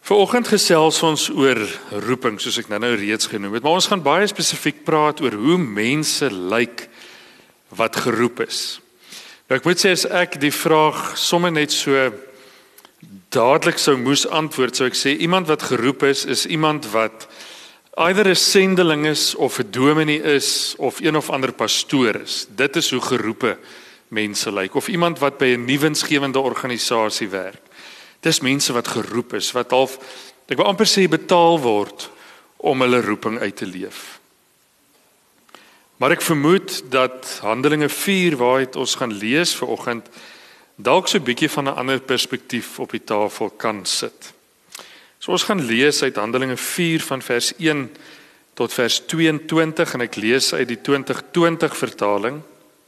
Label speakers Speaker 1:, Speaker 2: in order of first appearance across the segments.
Speaker 1: Vanoggend gesels ons oor roeping, soos ek nou reeds genoem het, maar ons gaan baie spesifiek praat oor hoe mense lyk wat geroep is. Nou ek moet sê, as ek die vraag sommer net so dadelik sou moes antwoord, sou ek sê, iemand wat geroep is iemand wat either 'n sendeling is, of 'n dominee is, of een of ander pastoor is. Dit is hoe geroepe mense lyk, of iemand wat by 'n nuwensgewende organisasie werk. Dis mense wat geroep is, wat half, ek wil amper sê, betaal word om hulle roeping uit te leef. Maar ek vermoed dat Handelinge 4, waaruit ons gaan lees vanoggend, dalk so 'n bietjie van 'n ander perspektief op die tafel kan sit. So ons gaan lees uit Handelinge 4 van vers 1 tot vers 22 en ek lees uit die 2020 vertaling.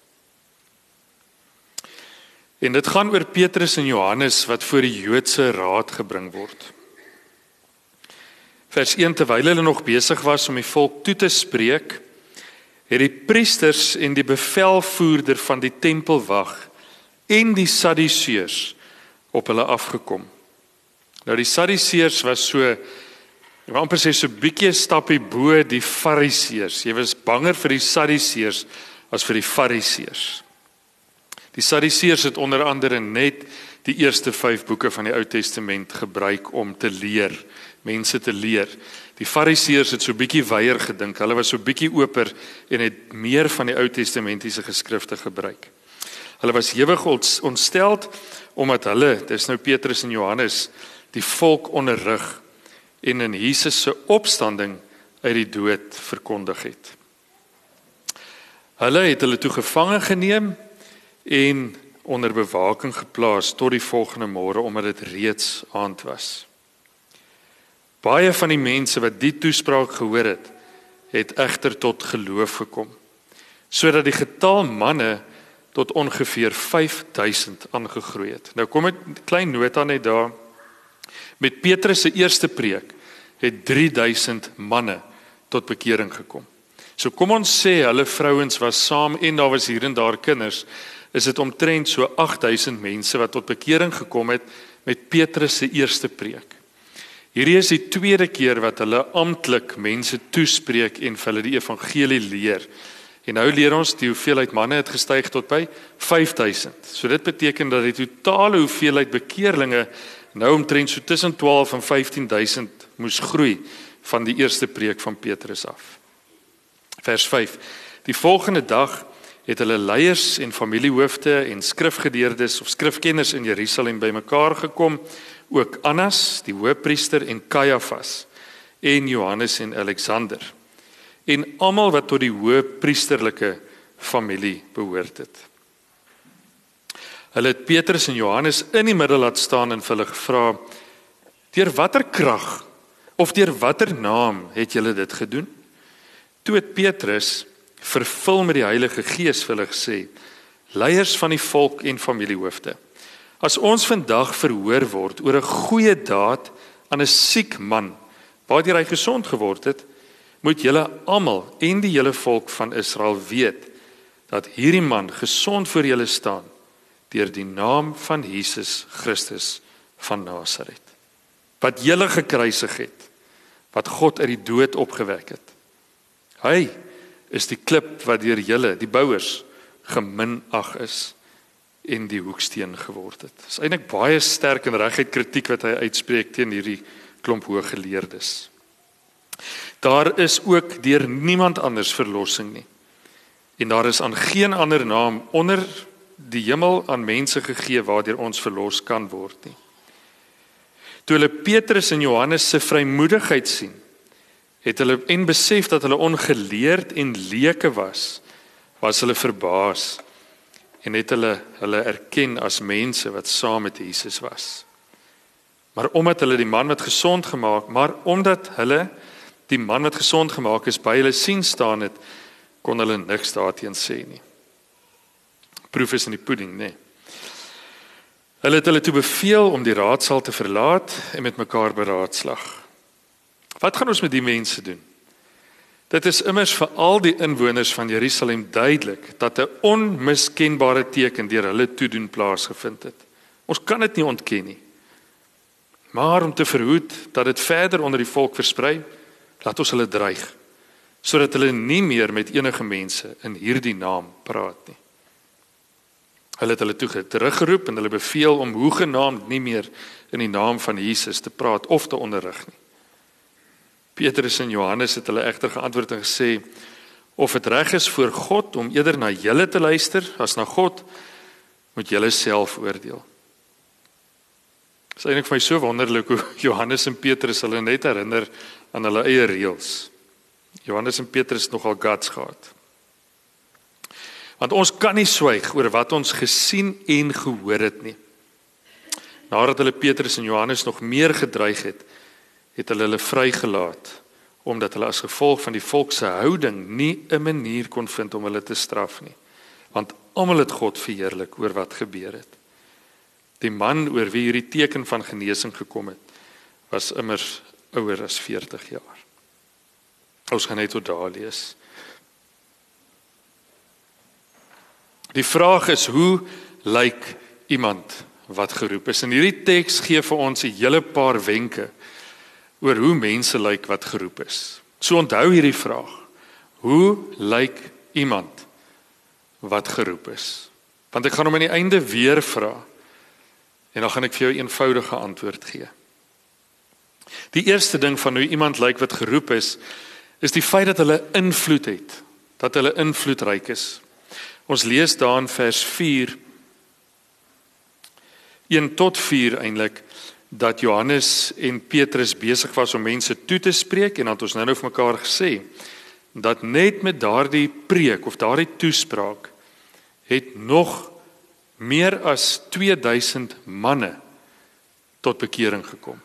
Speaker 1: En dit gaan oor Petrus en Johannes wat voor die Joodse raad gebring word. Vers 1, terwyl hulle nog besig was om die volk toe te spreek, het die priesters en die bevelvoerder van die tempelwag en die Sadduseërs op hulle afgekom. Nou die Sadduseërs was so, ek wil amper sê, so bietjie 'n stappie bo die Fariseërs. Jy was banger vir die Sadduseërs as vir die Fariseërs. Die Sadduseërs het onder andere net die eerste 5 boeke van die Ou Testament gebruik om te leer, mense te leer. Die Fariseërs het so bietjie weier gedink, hulle was so bietjie oper en het meer van die Ou Testamentiese geskrifte gebruik. Hulle was ewig ontsteld omdat hulle, dis nou Petrus en Johannes, die volk onderrig en in Jesus se opstanding uit die dood verkondig het. Hulle het hulle toe gevange geneem en onder bewaking geplaas tot die volgende môre, omdat dit reeds aand was. Baie van die mense wat die toespraak gehoor het egter tot geloof gekom, sodat die getal manne tot ongeveer 5000 aangegroei het. Nou kom 'n klein nota net daar. Met Petrus se eerste preek het 3000 manne tot bekering gekom. So kom ons sê hulle vrouens was saam en daar was hier en daar kinders, is dit omtrent so 8000 mense wat tot bekering gekom het met Petrus se eerste preek. Hierdie is die tweede keer wat hulle amptelik mense toespreek en vir hulle die evangelie leer. En nou leer ons die hoeveelheid manne het gestyg tot by 5000. So dit beteken dat die totale hoeveelheid bekeerlinge nou omtrent so tussen 12 en 15000 moes groei van die eerste preek van Petrus af. Vers 5. Die volgende dag het hulle leiers en familiehoofde en skrifgeleerdes of skrifkenners in Jerusalem bymekaar gekom, ook Annas, die hoofpriester, en Kajafas, en Johannes en Alexander, en almal wat tot die hoëpriesterlike familie behoort het. Hulle het Petrus en Johannes in die middel laat staan en vir hulle gevra, deur watter krag of deur watter naam het julle dit gedoen? Toe het Petrus, vervul met die Heilige Gees, vir hulle gesê, leiers van die volk en familiehoofde, as ons vandag verhoor word oor 'n goeie daad aan 'n siek man, waardeur hy gesond geword het, moet julle almal en die hele volk van Israel weet, dat hierdie man gesond voor julle staan, deur die naam van Jesus Christus van Nasaret, wat julle gekruisig het, wat God uit die dood opgewek het. Hy is die klip wat deur julle, die bouers, geminag is en die hoeksteen geword het. Dit is eintlik baie sterk en reguit kritiek wat hy uitspreek teen hierdie klomp hooggeleerdes. Daar is ook deur niemand anders verlossing nie. En daar is aan geen ander naam onder die hemel aan mense gegee waardeur ons verlos kan word nie. Toe hulle Petrus en Johannes se vrymoedigheid sien, het hulle en besef dat hulle ongeleerd en leuke was hulle verbaas en het hulle erken as mense wat saam met Jesus was. Maar omdat hulle die man wat gesond gemaak is by hulle sien staan het, kon hulle niks daarteen sê nie. Proef is in die pudding, nee. Hulle het hulle toe beveel om die raadsaal te verlaat en met mekaar beraadslag. Wat gaan ons met die mense doen? Dit is immers vir al die inwoners van Jerusalem duidelik dat 'n onmiskenbare teken deur hulle toedoen plaasgevind het. Ons kan dit nie ontken nie. Maar om te verhoed dat dit verder onder die volk versprei, laat ons hulle dreig, sodat hulle nie meer met enige mense in hierdie naam praat nie. Hulle het hulle toe teruggeroep en hulle beveel om hoegenaamd nie meer in die naam van Jesus te praat of te onderrig nie. Petrus en Johannes het hulle egter geantwoord en gesê, of het reg is voor God om eerder na julle te luister as na God, moet julle self oordeel. Dit is eintlik vir my so wonderlik hoe Johannes en Petrus hulle net herinner aan hulle eie reëls. Johannes en Petrus het nogal guts gehad. Want ons kan nie swyg oor wat ons gesien en gehoor het nie. Nadat hulle Petrus en Johannes nog meer gedreig het, het hulle vrygelaat, omdat hulle as gevolg van die volk se houding nie 'n manier kon vind om hulle te straf nie. Want almal het God verheerlik oor wat gebeur het. Die man oor wie hierdie teken van genesing gekom het, was immers ouer as 40 jaar. Ons gaan net tot daar lees. Die vraag is, hoe lyk iemand wat geroep is? En hierdie teks gee vir ons 'n hele paar wenke oor hoe mense lyk wat geroep is. So onthou hierdie vraag. Hoe lyk iemand wat geroep is? Want ek gaan hom aan die einde weer vra. En dan gaan ek vir jou 'n eenvoudige antwoord gee. Die eerste ding van hoe iemand lyk wat geroep is die feit dat hulle invloed het. Dat hulle invloedryk is. Ons lees daar in vers 4, 1 tot 4 eintlik, dat Johannes en Petrus besig was om mense toe te spreek, en dat ons nou vir mekaar gesê, dat net met daardie preek of daardie toespraak, het nog meer as 2000 manne tot bekering gekom.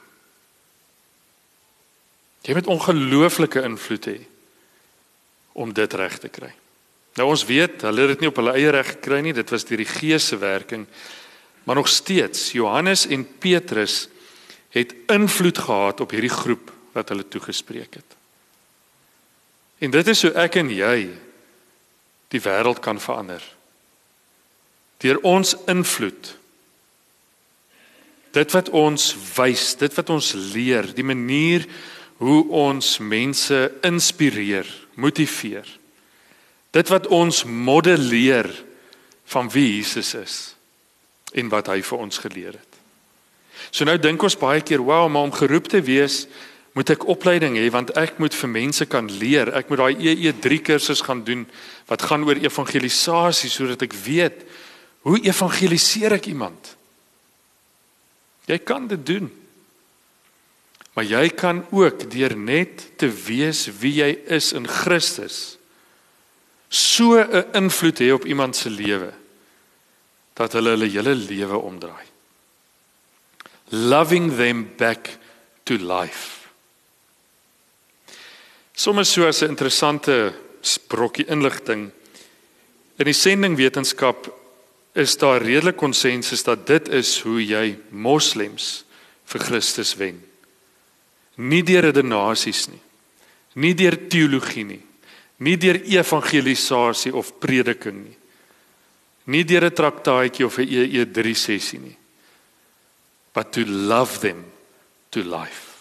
Speaker 1: Jy moet ongelooflike invloed hê om dit reg te kry. Nou ons weet, hulle het dit nie op hulle eie reg gekry nie, dit was deur die Gees se werking, maar nog steeds, Johannes en Petrus het invloed gehad op hierdie groep wat hulle toegespreek het. En dit is hoe ek en jy die wêreld kan verander. Deur ons invloed, dit wat ons wys, dit wat ons leer, die manier hoe ons mense inspireer, motiveer, dit wat ons modelleer van wie Jesus is en wat hy vir ons geleer het. So nou dink ons baie keer, wow, maar om geroep te wees, moet ek opleiding hê, want ek moet vir mense kan leer, ek moet daai EE3 kursus gaan doen, wat gaan oor evangelisasie, sodat ek weet, hoe evangeliseer ek iemand? Jy kan dit doen. Maar jy kan ook deur net te wees wie jy is in Christus, so 'n invloed hê op iemand se lewe, dat hulle hulle hele lewe omdraai. Loving them back to life. Soms so as 'n interessante brokkie inligting. In die sendingwetenskap is daar redelik konsensus dat dit is hoe jy moslems vir Christus wen. Nie deur redenasies nie, nie deur teologie nie, nie deur evangelisasie of prediking nie, nie deur 'n traktaatjie of 'n EE3 sessie nie, but to love them to life.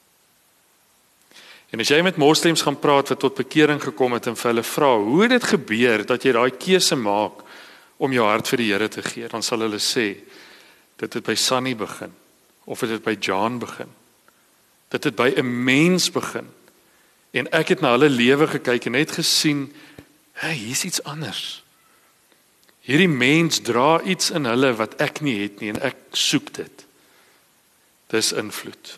Speaker 1: En as jy met moslems gaan praat wat tot bekering gekom het en vir hulle vra, hoe het dit gebeur dat jy daai keuse maak om jou hart vir die Here te gee, dan sal hulle sê, dit het by Sunny begin, of dit het by John begin. Dit het by 'n mens begin. En ek het na hulle lewe gekyk en net gesien, hey, hier's iets anders. Hierdie mens dra iets in hulle wat ek nie het nie en ek soek dit. Dis invloed.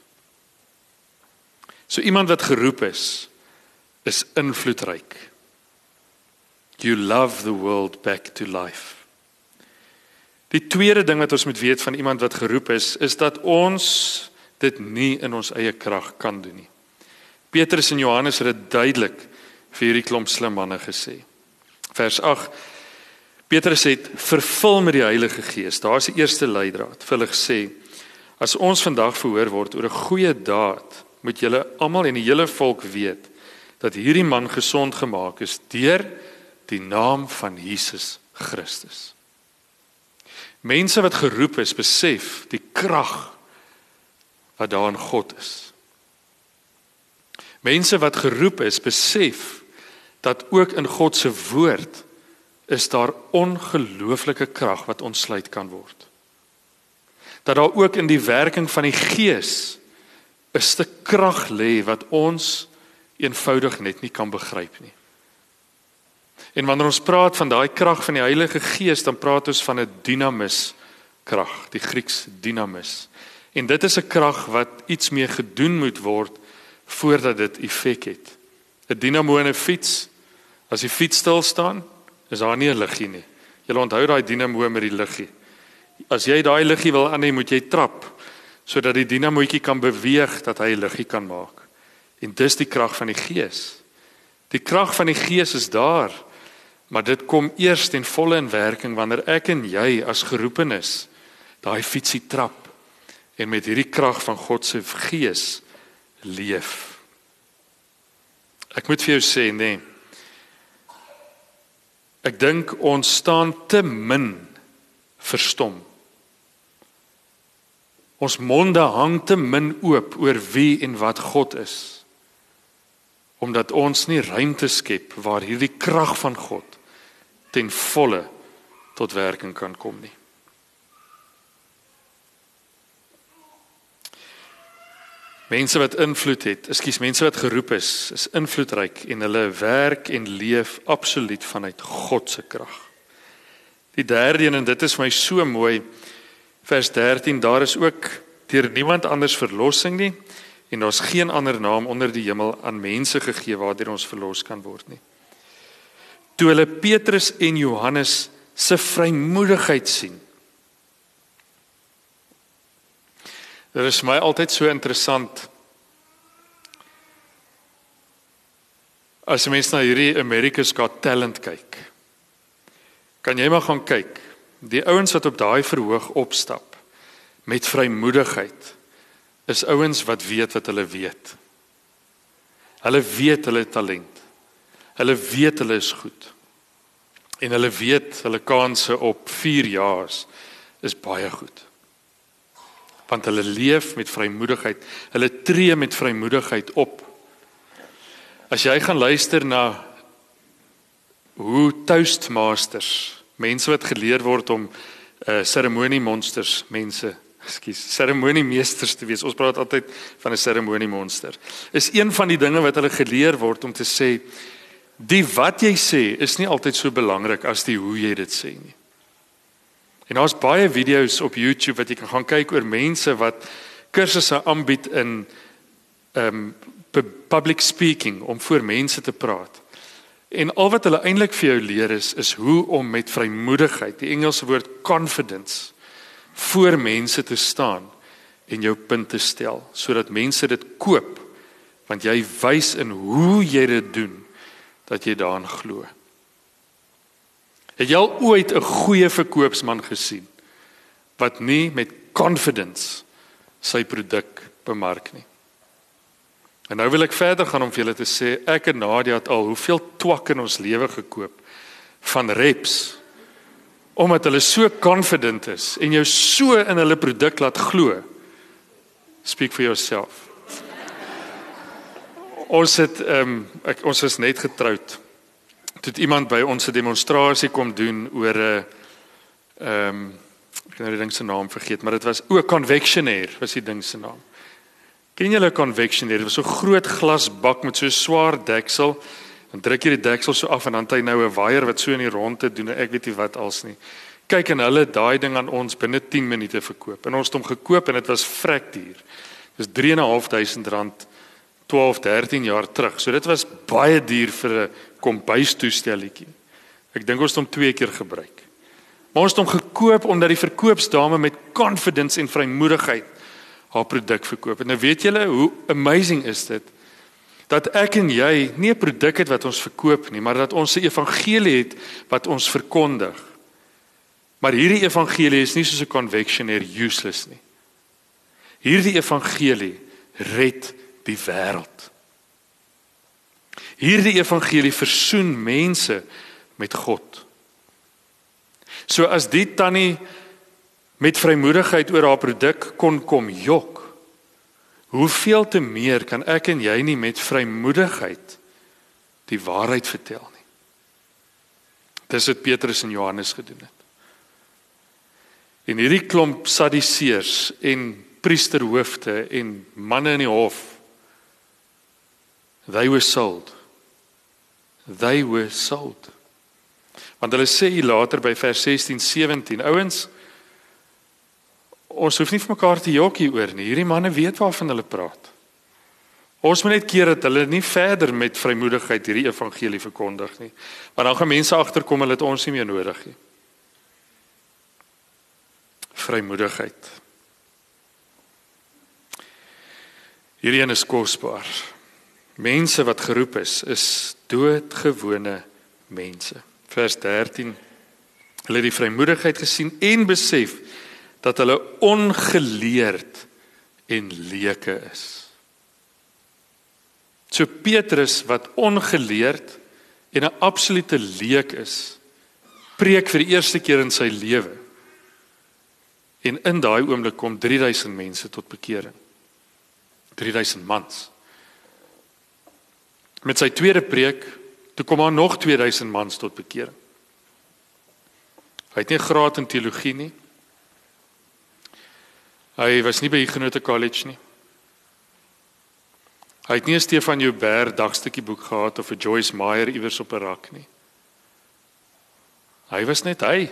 Speaker 1: So iemand wat geroep is invloedryk. You love the world back to life. Die tweede ding wat ons moet weet van iemand wat geroep is dat ons dit nie in ons eie krag kan doen nie. Petrus en Johannes het dit duidelik vir hierdie klomp slim manne gesê. Vers 8, Petrus het vervul met die Heilige Gees. Daar is die eerste leidraad. Vir hulle gesê, as ons vandag verhoor word oor 'n goeie daad, moet julle almal en die hele volk weet, dat hierdie man gesond gemaak is deur die naam van Jesus Christus. Mense wat geroep is, besef die krag wat daar in God is. Mense wat geroep is, besef dat ook in God se woord is daar ongelooflike krag wat ontsluit kan word. Dat daar ook in die werking van die Gees 'n stuk krag lê wat ons eenvoudig net nie kan begryp nie. En wanneer ons praat van daai krag van die Heilige Gees, dan praat ons van 'n dynamis krag, die Grieks dynamis. En dit is 'n krag wat iets mee gedoen moet word voordat dit effek het. 'n Dynamo in 'n fiets, as die fiets stil staan, is daar nie 'n liggie nie. Jy onthou daai dynamo met die liggie. As jy daai liggie wil aan hê, moet jy trap sodat die dynamootjie kan beweeg dat hy 'n liggie kan maak. En dis die krag van die Gees. Die krag van die Gees is daar, maar dit kom eers ten volle in werking wanneer ek en jy as geroepenes daai fietsie trap en met hierdie krag van God se Gees leef. Ek moet vir jou sê, nee. Ek dink ons staan te min verstom. Ons monde hang te min oop oor wie en wat God is, omdat ons nie ruimte skep waar hierdie krag van God ten volle tot werking kan kom nie. Mense wat invloed het, mense wat geroep is invloedryk en hulle werk en leef absoluut vanuit God se krag. Die derde een, en dit is my so mooi, vers 13, daar is ook deur niemand anders verlossing nie, en daar's geen ander naam onder die hemel aan mense gegee waardeur ons verlos kan word nie. Toe hulle Petrus en Johannes se vrymoedigheid sien. Dit is my altyd so interessant, as jy mens na hierdie America's Got Talent kyk, kan jy maar gaan kyk, die ouens wat op daai verhoog opstap, met vrymoedigheid, is ouens wat weet wat hulle weet. Hulle weet hulle talent. Hulle weet hulle is goed. En hulle weet hulle kanse op 4 jaar is baie goed. Want hulle leef met vrymoedigheid. Hulle tree met vrymoedigheid op. As jy gaan luister na hoe toastmasters, mense wat geleer word om seremoniemonsters, seremoniemeesters te wees. Ons praat altyd van 'n seremoniemonster. Is een van die dinge wat hulle geleer word om te sê, die wat jy sê is nie altyd so belangrik as die hoe jy dit sê nie. En daar's baie video's op YouTube wat jy kan gaan kyk oor mense wat kursusse aanbied in public speaking, om voor mense te praat. En al wat hulle eintlik vir jou leer is hoe om met vrymoedigheid, die Engelse woord confidence, voor mense te staan en jou punt te stel, sodat mense dit koop, want jy wys in hoe jy dit doen, dat jy daarin glo. Het jy al ooit 'n goeie verkoopsman gesien, wat nie met confidence sy produk bemark nie? En nou wil ek verder gaan om vir julle te sê, ek en Nadia het al hoeveel twak in ons lewe gekoop, van reps, omdat hulle so confident is, en jou so in hulle produk laat glo. Speak for yourself. Ons is net getroud. Toe het iemand by ons 'n demonstrasie kom doen oor ek kan nou die ding se naam vergeet, maar dit was convectionaire, was die ding se naam. Ken julle convectionaire? Dit was so 'n groot glasbak met so 'n swaar deksel. Dan druk jy die deksel so af en dan het hy nou 'n waier wat so in die rondte doen, ek weet nie wat als nie. Kyk, en hulle daai ding aan ons binne 10 minute verkoop. En ons het hom gekoop en dit was vrek duur. Dis R3.500, 12, 13 jaar terug. So dit was baie duur vir 'n kombuistoestelletjie. Ek dink ons het hom 2 keer gebruik. Maar ons het hom gekoop omdat die verkoopsdame met confidence en vrymoedigheid haar produk verkoop. En nou weet julle hoe amazing is dit, dat ek en jy nie 'n produk het wat ons verkoop nie, maar dat ons 'n evangelie het wat ons verkondig. Maar hierdie evangelie is nie soos 'n convectionaire useless nie. Hierdie evangelie red die wêreld. Hierdie evangelie versoen mense met God. So as die tannie met vrymoedigheid oor haar produk kon kom jok, hoeveel te meer kan ek en jy nie met vrymoedigheid die waarheid vertel nie. Dis wat Petrus en Johannes gedoen het. En hierdie klomp Sadduseërs en priesterhoofde en manne in die hof, they were sold. They were sold. Want hulle sê hier later by vers 16, 17, ouens, ons hoef nie vir mekaar te jok hieroor nie. Hierdie manne weet waarvan hulle praat. Ons moet net keer dat hulle nie verder met vrymoedigheid hierdie evangelie verkondig nie. Want dan gaan mense agterkom hulle het ons nie meer nodig nie. Vrymoedigheid. Hierdie een is kosbaar. Mense wat geroep is doodgewone mense. Vers 13. Hulle het die vrymoedigheid gesien en besef dat hulle ongeleerd en leuke is. So Petrus wat ongeleerd en 'n absolute leek is, preek vir die eerste keer in sy lewe. En in daai oomblik kom 3000 mense tot bekering. 3000 mans. Met sy tweede preek, toe kom daar nog 2000 mans tot bekering. Hy het nie 'n graad in teologie nie. Hy was nie by Huguenot College nie. Hy het nie 'n Stefan Joubert dagstukkie boek gehad of 'n Joyce Meyer iewers op 'n rak nie. Hy was net hy.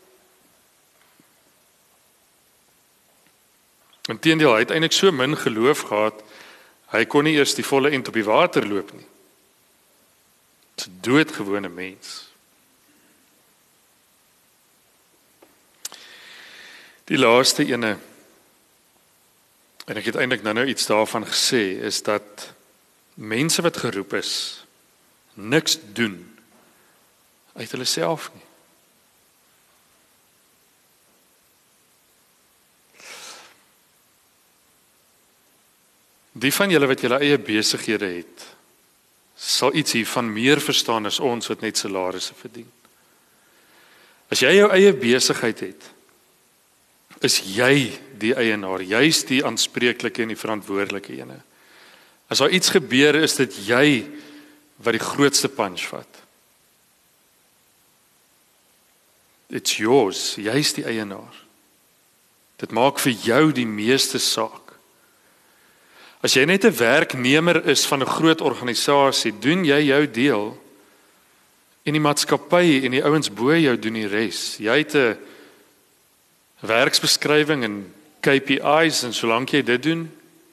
Speaker 1: Inteendeel, hy het eintlik so min geloof gehad, hy kon nie eers die volle end op die water loop nie. 'n doodgewone mens. Die laaste ene, en ek het eintlik nou iets daarvan gesê, is dat mense wat geroep is, niks doen uit hulle self nie. Die van julle wat julle eie besighede het, sal iets hiervan meer verstaan as ons wat net salarisse verdien. As jy jou eie besigheid het, is jy die eienaar, jy's die aanspreeklike en die verantwoordelike ene. As daar iets gebeur, is dit jy wat die grootste punch vat. It's yours, jy's die eienaar. Dit maak vir jou die meeste saak. As jy net 'n werknemer is van 'n groot organisasie, doen jy jou deel en die maatskappy en die ouens bo jou doen die res. Jy het 'n werksbeskrywing en KPI's en solank jy dit doen,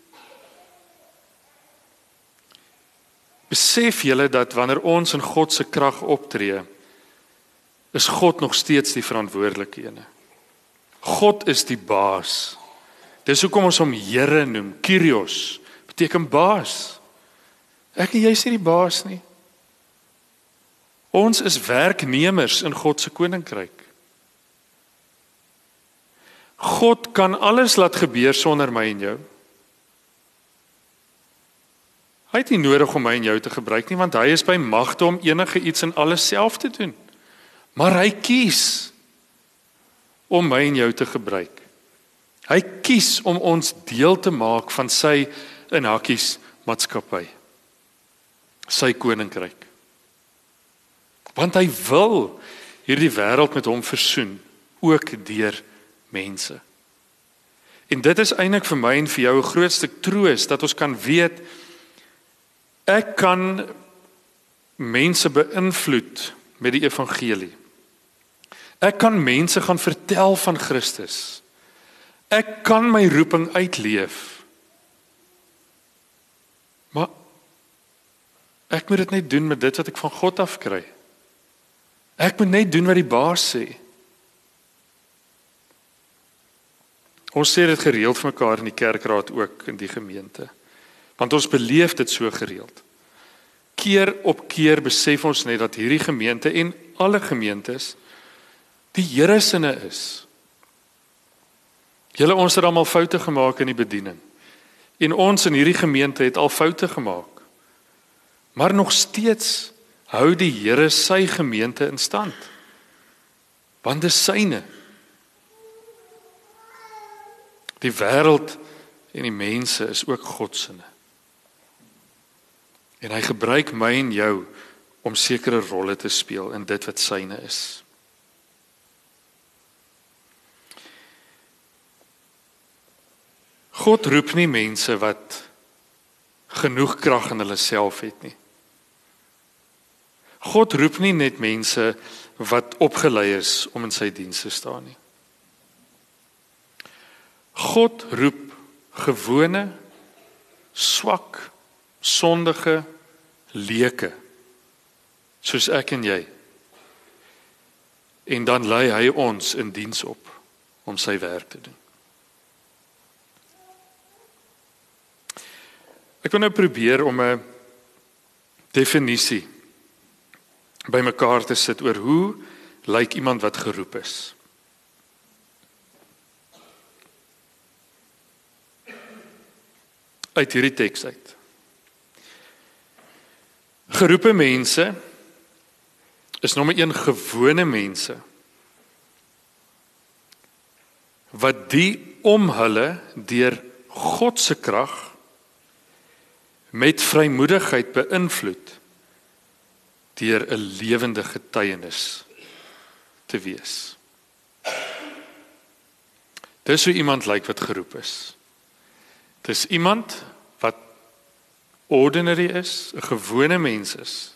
Speaker 1: besef julle dat wanneer ons in God se krag optree, is God nog steeds die verantwoordelike ene. God is die baas. Dis hoekom ons hom Here noem, Kyrios, beteken baas. Ek en jy is nie die baas nie. Ons is werknemers in God se koninkryk. God kan alles laat gebeur sonder my en jou. Hy het nie nodig om my en jou te gebruik nie, want hy is by magte om enige iets en alles self te doen. Maar hy kies om my en jou te gebruik. Hy kies om ons deel te maak van sy in hakkies maatskappy. Sy koninkryk. Want hy wil hierdie wêreld met hom versoen, ook deur mense. En dit is eintlik vir my en vir jou 'n groot stuk troos, dat ons kan weet, ek kan mense beïnvloed met die evangelie. Ek kan mense gaan vertel van Christus. Ek kan my roeping uitleef. Maar ek moet dit net doen met dit wat ek van God af kry. Ek moet net doen wat die baas sê. Ons sê dit gereeld vir mekaar in die kerkraad ook, in die gemeente. Want ons beleef dit so gereeld. Keer op keer besef ons net dat hierdie gemeente en alle gemeentes die Here sinne is. Julle, ons het almal foute gemaak in die bediening. En ons in hierdie gemeente het al foute gemaak. Maar nog steeds hou die Here sy gemeente in stand. Want dis syne. Die wêreld en die mense is ook God sinne. En hy gebruik my en jou om sekere rolle te speel in dit wat syne is. God roep nie mense wat genoeg krag in hulle self het nie. God roep nie net mense wat opgelei is om in sy diens te staan nie. God roep gewone, swak, sondige leuke, soos ek en jy. En dan lei hy ons in diens op om sy werk te doen. Ek wil nou probeer om 'n definisie bymekaar te sit oor hoe lyk iemand wat geroep is. Uit hierdie teks uit. Geroepe mense is nommer 1 gewone mense wat die om hulle deur God se krag met vrymoedigheid beïnvloed deur 'n lewende getuienis te wees. Dis hoe iemand lyk wat geroep is. Dis iemand wat ordinary is, 'n gewone mens is.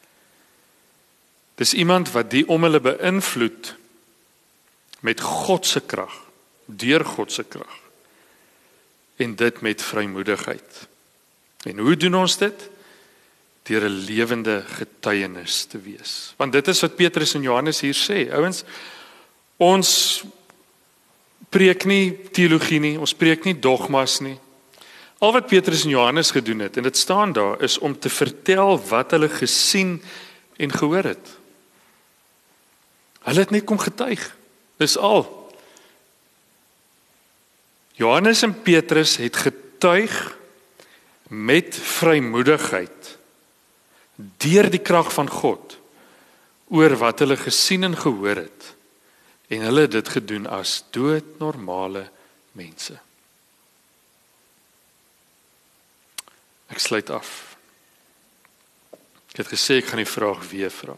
Speaker 1: Dis iemand wat die om hulle beïnvloed met God se krag, deur God se krag. En dit met vrymoedigheid. En hoe doen ons dit? Deur 'n lewende getuienis te wees. Want dit is wat Petrus en Johannes hier sê. Ouens, ons preek nie teologie nie, ons preek nie dogmas nie. Al wat Petrus en Johannes gedoen het, en dit staan daar, is om te vertel wat hulle gesien en gehoor het. Hulle het net kom getuig. Dis al. Johannes en Petrus het getuig met vrymoedigheid deur die krag van God oor wat hulle gesien en gehoor het. En hulle het dit gedoen as doodnormale mense. Ek sluit af. Ek het gesê ek gaan die vraag weer vra.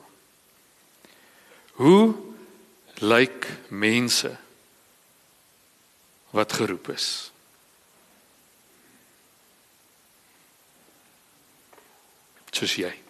Speaker 1: Hoe lyk mense wat geroep is? Soos jy.